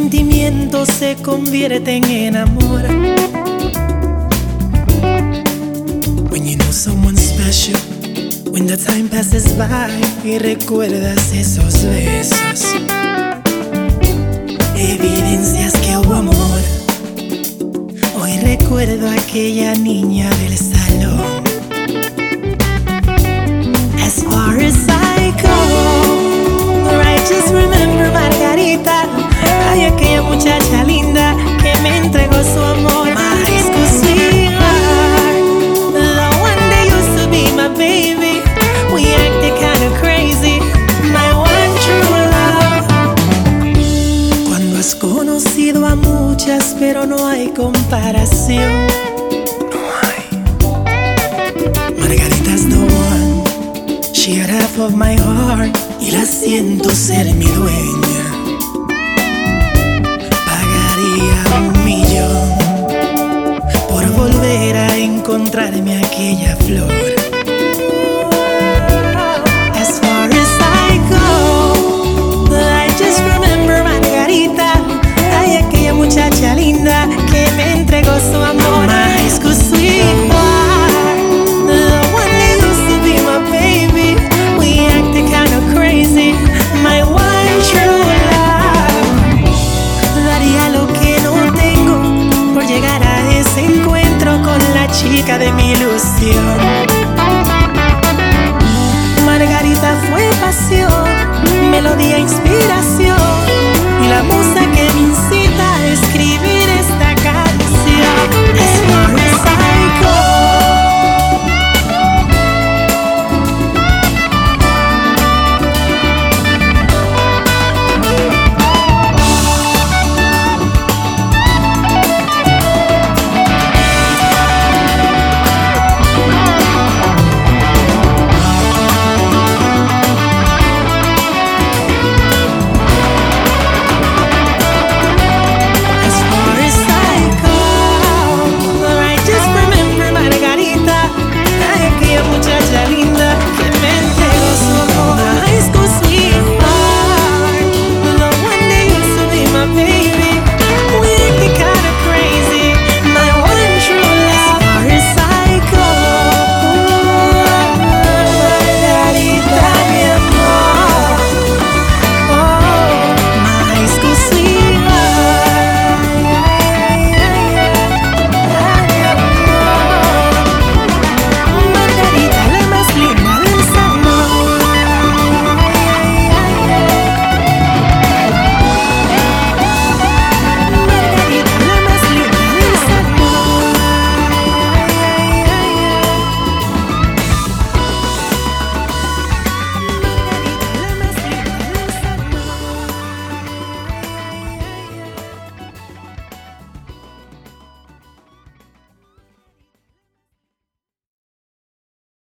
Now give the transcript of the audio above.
sentimientos se convierten en amor. When you know someone special, when the time passes by y recuerdas esos besos, evidencias que hubo amor. Hoy recuerdo a aquella niña del salón. As far as I go, I just remember Margarita. Ay, aquella muchacha linda que me entregó su amor. My high school sweetheart, the one that used to be my baby. We acted kinda crazy, my one true love. Cuando has conocido a muchas, pero no hay comparación. No hay. Margarita's the one. She had half of my heart y la siento ser mi dueña. Pagaría 1,000,000 por volver a encontrarme aquella flor. As far as I go, I just remember Margarita. Ay, aquella muchacha linda que me entregó su amor. My high school sweetheart, the one that used to be my baby. We acted kinda crazy, my one true love. Daría lo que no tengo por llegar a ese encuentro con la chica de mi ilusión. Margarita fue pasión, melodía, inspiración y la música